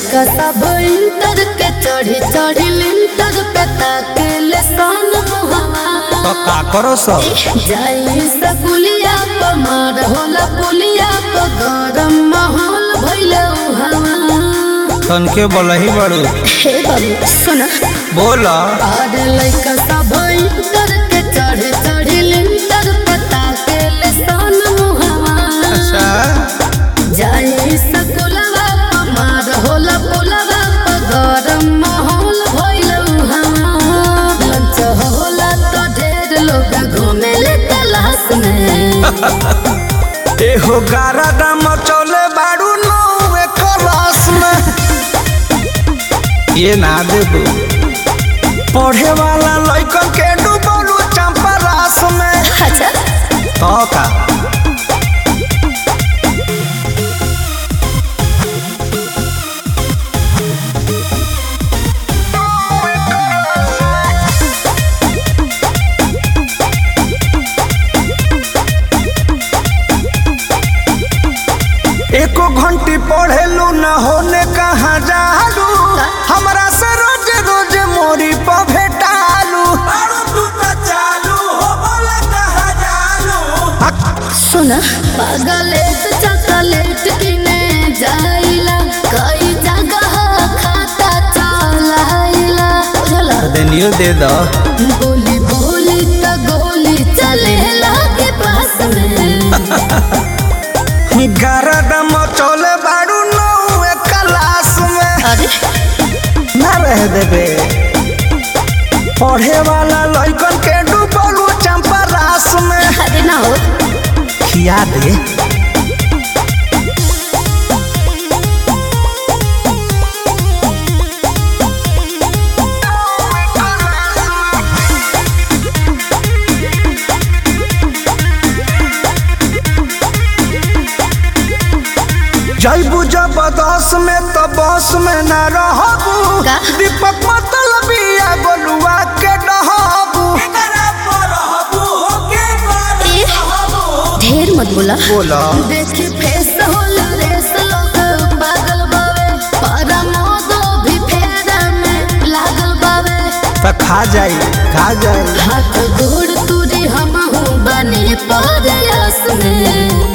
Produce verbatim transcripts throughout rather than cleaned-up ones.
लइका सब इंटर के चढ़ी चढ़ी लिंटर पे ताकेले सन मुहवा तो का करो सब जाई सकुलिया प मार होला पुलिया प गरम माहौल भइले उहावा तन के बोलही बड़ू हे बाबू सुना बोला अरे लइका सब इंटर के चढ़ी चढ़ी लिंटर पे ताकेले सन मुहवा अच्छा जाई सकुलवा प मार होला पुलवा प गरम माहौल भइले उहावा लंच होला तो ढेर लोग घूमेले तलाश में एहो गारा दाम चले बाड़ू नौवे क्लास में ये ना दे दो पढ़े वाला लइकन के डूबलू चंपा रास में अच्छा तो का एको घंटी पढ़ेलू न होने कहाँ जालू हमरा से रोज रोज मोरी पर भेटालू सुना पागलेट चॉकलेट किने जाइला कई जगह खाता चलाइला चला देनियो दे दो बोली बोली त गोली चलेला के पास में गरदम चले बाड़ू नौवे क्लास में अरे ना रह देबे पढ़े वाला लइकन के डूबलू चंपा रास में अरे ना हो खिया दे जैबू जबरदस्त में तो बस में न रहबू का? दीपक मतलबिया गोलुआ के डहबू ढेर मत बोला बोला देखी फेस होला रेस लोग पागल बावे पारा मोदो भी फेरा में लागल बावे तो खा जाई खा जाई हाथ गोड़ तुरी हम हूँ बने परयास में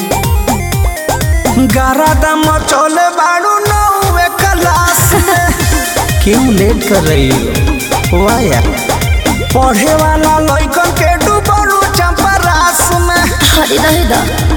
गारा दम चले बाड़ू नौवे क्लास में क्यों लेट कर रही हो वाह यार पढ़े वाला लइकन के डूबलू चंपा रास में हरी रहे दा